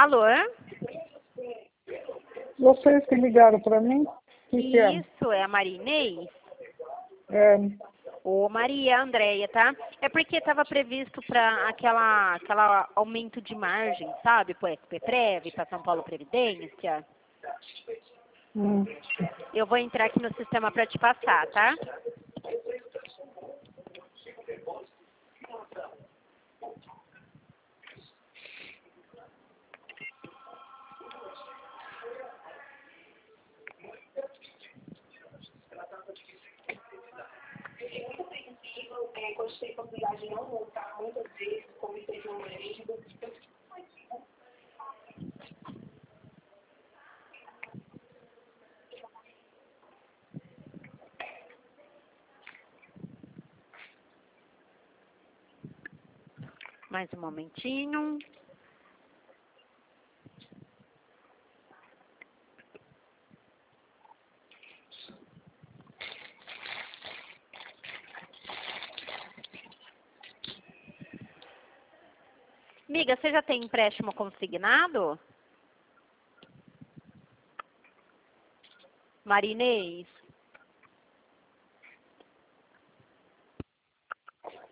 Alô? Vocês que ligaram para mim? Que é? Isso, é a Maria Inês? É, Ô, Maria, Andréia, tá? É porque estava previsto para aquela aumento de margem, sabe? Para o SPPrev, para São Paulo Previdência. Eu vou entrar aqui no sistema para te passar, tá? Quando tem possibilidade de não voltar muitas vezes, como teve um marido. Mais um momentinho. Amiga, você já tem empréstimo consignado? Maria Inês?